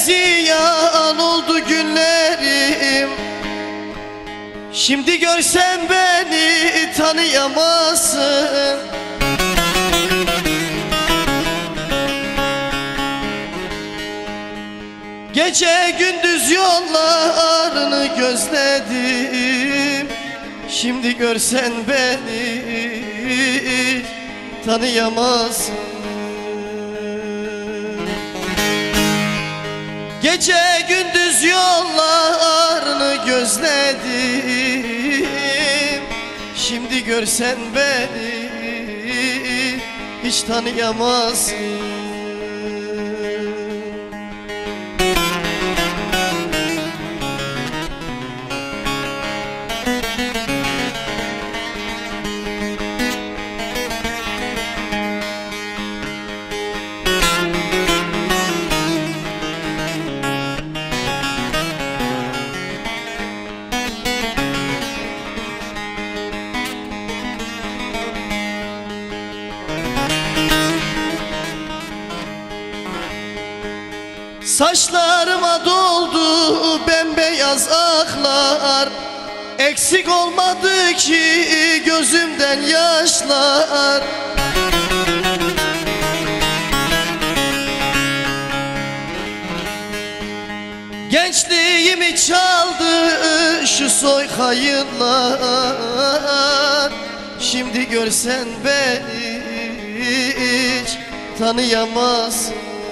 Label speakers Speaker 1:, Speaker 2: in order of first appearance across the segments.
Speaker 1: ziyan oldu günlerim. Şimdi görsen beni tanıyamazsın. Gece gündüz yollarını gözledim. Şimdi görsen beni tanıyamazsın. Gece gündüz yollarını gözledim. Şimdi görsen beni hiç tanıyamazsın. Saçlarıma doldu bembeyaz aklar. Eksik olmadı ki gözümden yaşlar. Gençliğimi çaldı şu soyka yıllar. Şimdi görsen beni hiç tanıyamazsın.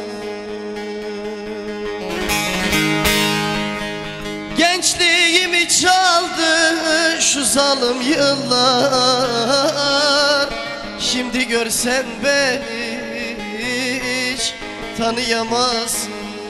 Speaker 1: Gençliğimi çaldı şu zalim yıllar. Şimdi görsen beni hiç tanıyamazsın.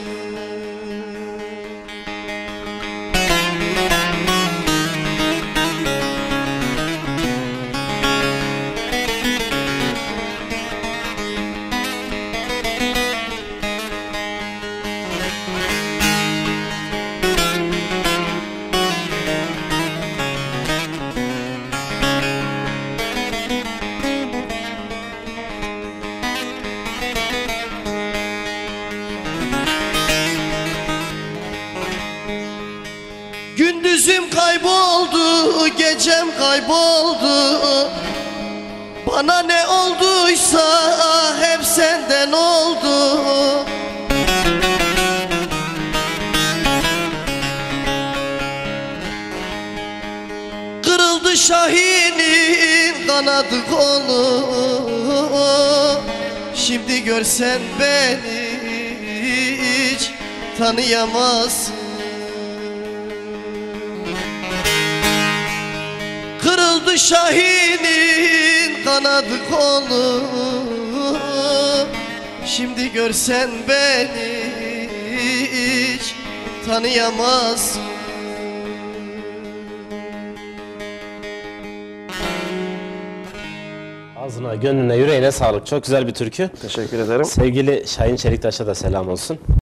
Speaker 1: Gündüzüm kayboldu, gecem kayboldu. Bana ne olduysa hep senden oldu. Kırıldı Şahin'in kanadı kolu. Şimdi görsen beni hiç tanıyamazsın. Kırıldı Şahin'in kanadı kolu. Şimdi görsen beni hiç tanıyamazsın.
Speaker 2: Ağzına, gönlüne, yüreğine sağlık. Çok güzel bir türkü.
Speaker 3: Teşekkür ederim.
Speaker 2: Sevgili Şahin Çeliktaş'a da selam olsun.